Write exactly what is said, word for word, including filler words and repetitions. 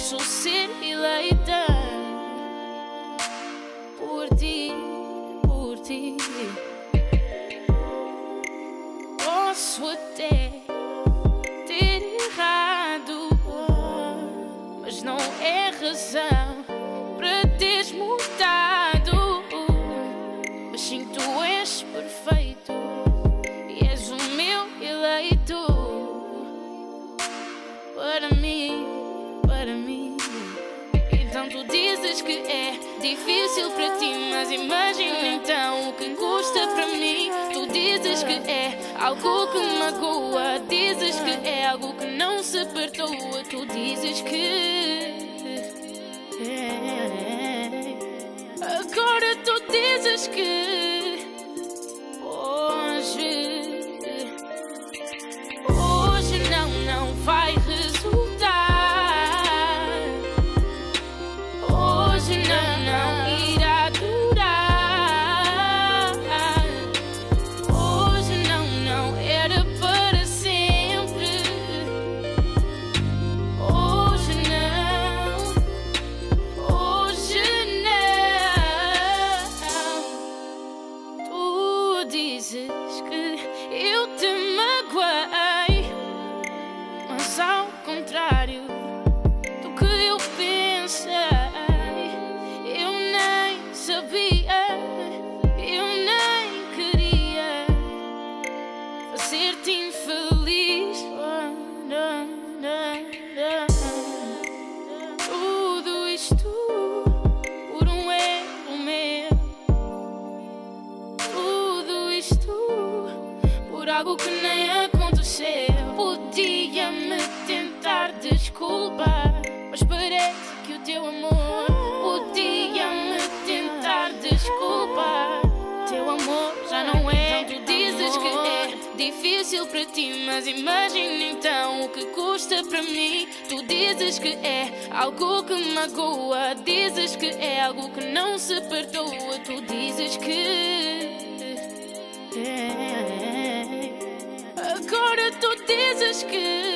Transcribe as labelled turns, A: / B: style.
A: posso ser eleita por ti, por ti. Posso até ter errado, mas não é razão para teres mudado. Mas sim, tu és perfeito e és o meu eleito. Para mim, para mim. Então tu dizes que é difícil para ti, mas imagina então o que custa para mim. Tu dizes que é algo que magoa, dizes que é algo que não se perdoa. Tu dizes que é. Agora tu dizes que hoje, hoje não, não vai resultar. Hoje não, não irá durar. Hoje não, não era para sempre. Hoje não, hoje não. Tu dizes que eu te magoei, mas ao contrário do que eu pensei, eu nem sabia, eu nem queria fazer-te infeliz. Tudo isto por um erro meu, tudo isto por algo que nem aconteceu. Podia-me tentar desculpar, mas parece que o teu amor podia-me tentar desculpar. Teu amor já não é. Então tu dizes que é difícil para ti, mas imagina então o que custa para mim. Tu dizes que é algo que magoa, dizes que é algo que não se perdoa. Tu dizes que é. Agora tu dizes que